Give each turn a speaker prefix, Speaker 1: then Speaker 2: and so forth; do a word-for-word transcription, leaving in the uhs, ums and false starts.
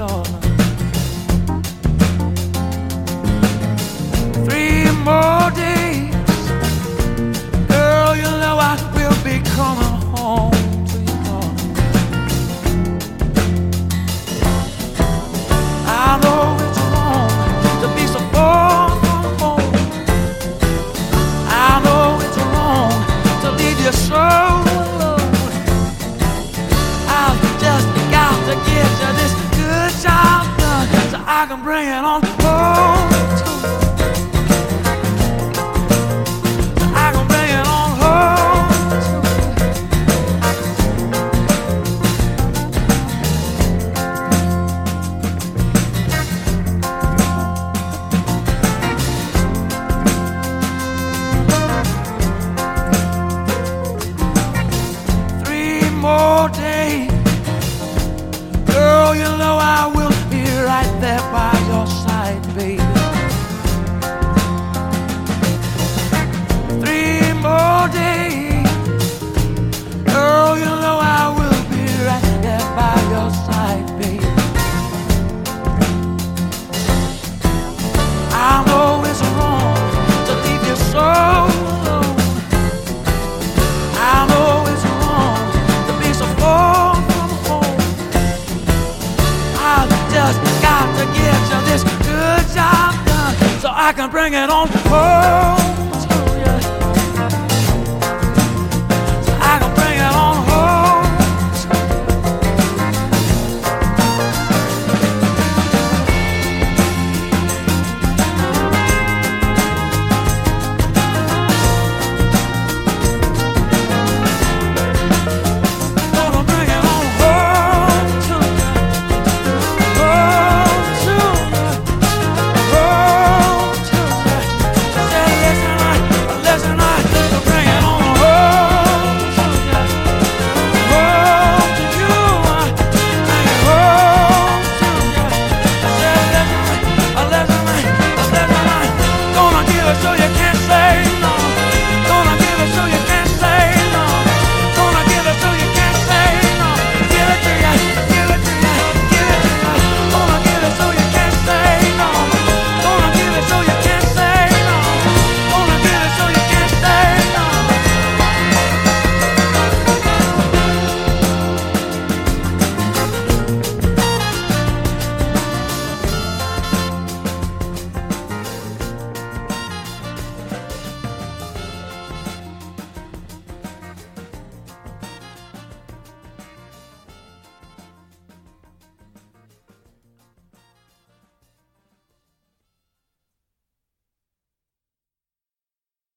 Speaker 1: darling. Three more days, girl, you know I will be coming home to you, darling. I know it's wrong to be so far from home. I know it's wrong to leave you so alone. I've just got to get you this good job done so I can bring it on home to you. So I can bring it on home to you. Three more days, girl, you know I will be right there by your side, baby. Three more days, girl, you know I will be right there by your side, baby. I know it's wrong to leave you so alone. I know it's wrong to be so far from home. I've just got to get you this good job done so I can bring it on home.